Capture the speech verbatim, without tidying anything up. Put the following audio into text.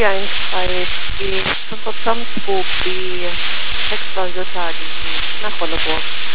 via Insight e sono tanto di extra aiutati na quella cosa.